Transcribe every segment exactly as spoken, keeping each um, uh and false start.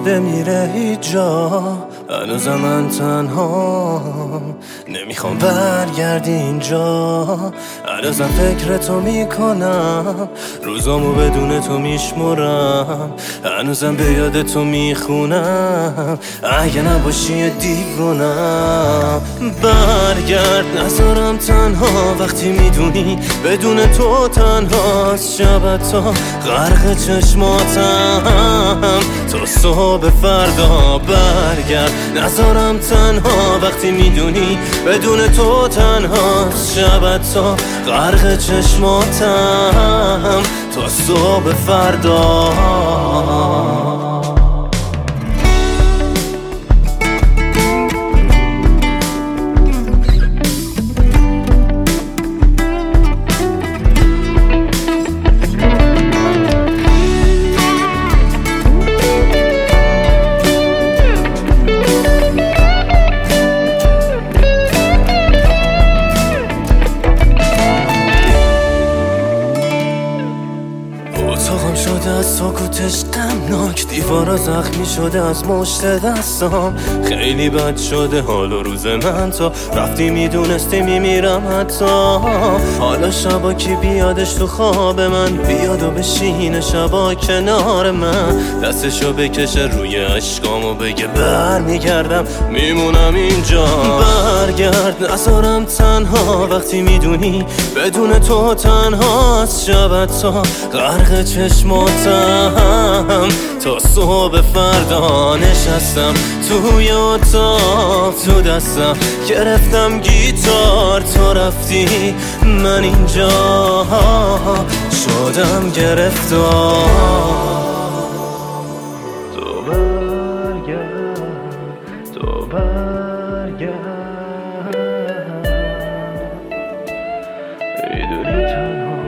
شده میره هیچ جا، هنوزم من تنها نمیخوام برگردی اینجا. هنوزم فکر تو میکنم، روزامو بدون تو میشمرم، هنوزم به یاد تو میخونم. اگه نباشی دیوونم، برگرد نذارم تنها وقتی میدونی بدون تو تنهاست شبت تا غرق چشماتم تا صبح فردا. برگرد نذارم تنها وقتی میدونی بدون تو تنهاست شبت تا غرق چشماتم تا صبح فردا. اتاقم شده از سکوتش غمناک، دیوارا زخمی شده از مشت دستام. خیلی بد شده حال و روز من، تا رفتی میدونستی میمیرم حتی. حالا شبا کی بیادش تو خواب من، بیاد و بشینه شبا کنار من، دستشو بکشه روی اشکام و بگه بر میگردم میمونم اینجا. برگرد نذارم تنها وقتی میدونی بدون تو تنهاست شبت تا غرق چشماتم تا صبح فردا. نشستم توی اتاق تو دستم گرفتم گیتار، تو رفتی من اینجا شدم گرفتار. تو برگرد تو برگرد میدونی تنها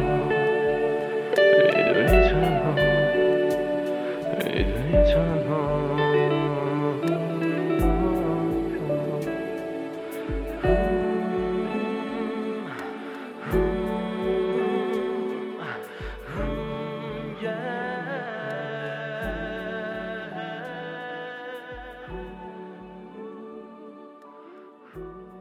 میدونی تنها میدونی تنها yeah.